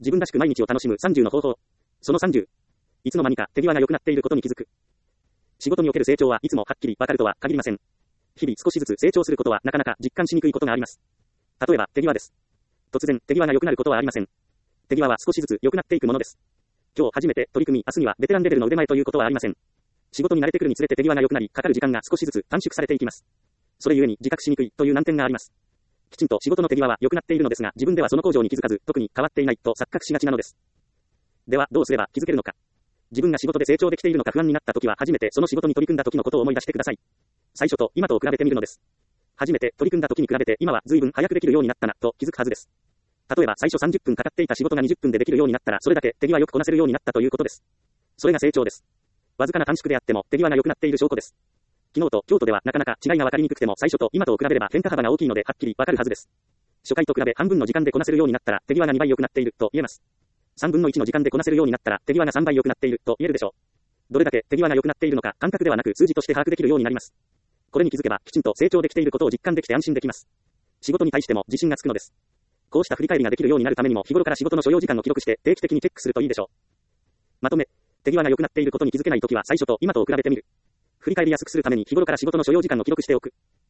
自分らしく毎日を楽しむ30の方法。その30。いつの間にか手際が良くなっていることに気づく。仕事における成長はいつもはっきりわかるとは限りません。日々少しずつ成長することはなかなか実感しにくいことがあります。例えば手際です。突然手際が良くなることはありません。手際は少しずつ良くなっていくものです。今日初めて取り組み、明日にはベテランレベルの腕前ということはありません。仕事に慣れてくるにつれて手際が良くなり、かかる時間が少しずつ短縮されていきます。それゆえに自覚しにくいという難点があります。きちんと仕事の手際は良くなっているのですが、自分ではその向上に気づかず、特に変わっていないと錯覚しがちなのです。では、どうすれば気づけるのか。自分が仕事で成長できているのか不安になった時は、初めてその仕事に取り組んだ時のことを思い出してください。最初と今とを比べてみるのです。初めて取り組んだ時に比べて今は随分早くできるようになったなと気づくはずです。例えば最初30分かかっていた仕事が20分でできるようになったら、それだけ手際よくこなせるようになったということです。それが成長です。わずかな短縮であっても手際が良くなっている証拠です。昨日と今日とではなかなか違いが分かりにくくても、最初と今とを比べれば変化幅が大きいのではっきり分かるはずです。初回と比べ半分の時間でこなせるようになったら手際が2倍良くなっていると言えます。3分の1の時間でこなせるようになったら手際が3倍良くなっていると言えるでしょう。どれだけ手際が良くなっているのか感覚ではなく数字として把握できるようになります。これに気づけばきちんと成長できていることを実感できて安心できます。仕事に対しても自信がつくのです。こうした振り返りができるようになるためにも日頃から仕事の所要時間を記録して定期的にチェックするといいでしょう。まとめ、手際が良くなっていることに気づけないときは最初と今とを比べてみる。振り返りやすくするために日頃から仕事の所要時間を記録しておく。